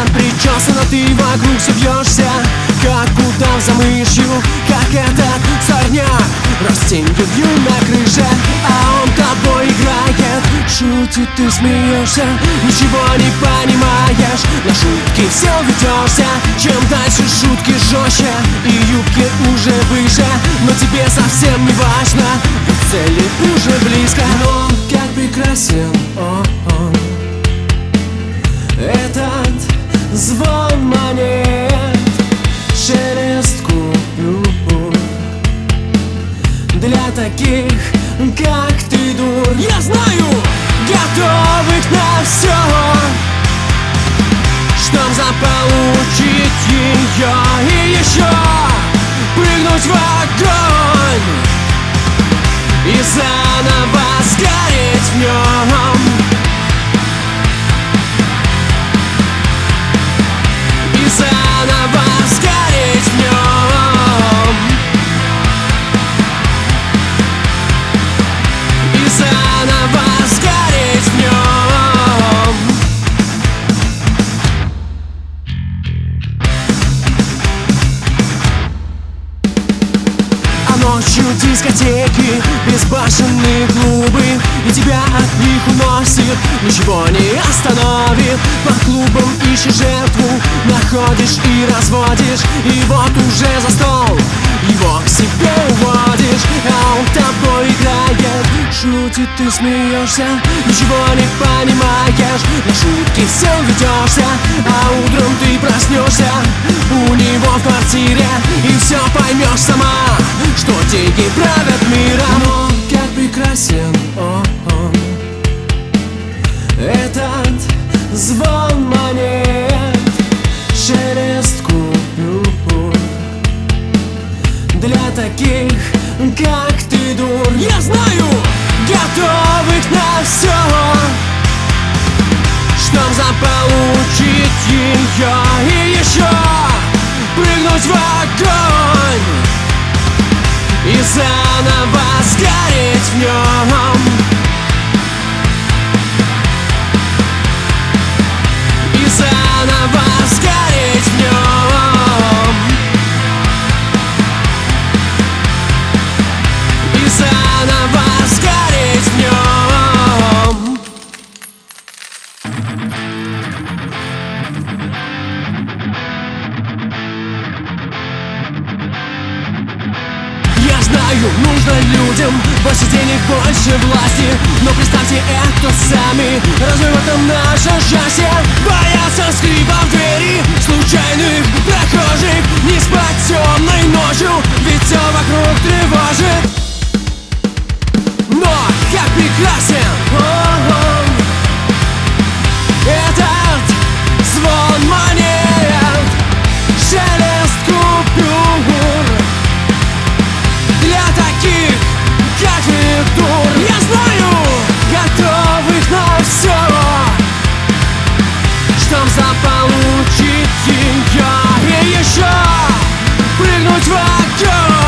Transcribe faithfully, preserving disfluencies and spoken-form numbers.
причесана, ты вокруг все вьешься, как удав за мышью, как этот сорняк. Растенье вью на крыше, а он тобой играет. Шутит, ты смеешься, ничего не понимаешь. На шутки все ведешься, чем дальше шутки жестче, и юбки уже выше, но тебе совсем не важно, ведь цели уже близко. Но как прекрасен он, этот звон монет, шелест купюр для таких, как ты, дур. Я знаю, готовых на все, чтоб заполучить ее и еще прыгнуть в огонь и заново сгореть в нем. И заново сгореть в нем. И заново сгореть в нем. А ночью дискотеки, безбашенные клубы, и тебя от них уносит, ничего не остановит. По клубам ищешь жертву, находишь и разводишь, и вот уже за стол его к себе уводишь, а он тобой играет. Шутит, ты смеешься, ничего не понимаешь, на шутки всем ведешься, а утром ты проснешься у него в квартире, и все поймешь сама, что деньги правят миром. Но как прекрасен он, этот звон монет, шелест купюр для таких, как ты, дур. Я знаю, готовых на все, чтоб заполучить ее и еще прыгнуть в огонь и заново сгореть в нем. И заново сгореть в нем. И заново сгореть в нем. Я знаю, нужно людям больше денег, больше власти, но представьте это сами, разве в этом наше счастье? Боятся скрипа в двери случайных прохожих, не спать темной ночью, ведь все вокруг тревожит. Но как прекрасен он, этот звон монет, шелест купюр для таких, как и дур. Я знаю, готовых на все, чтоб заполучить ее и еще прыгнуть в огонь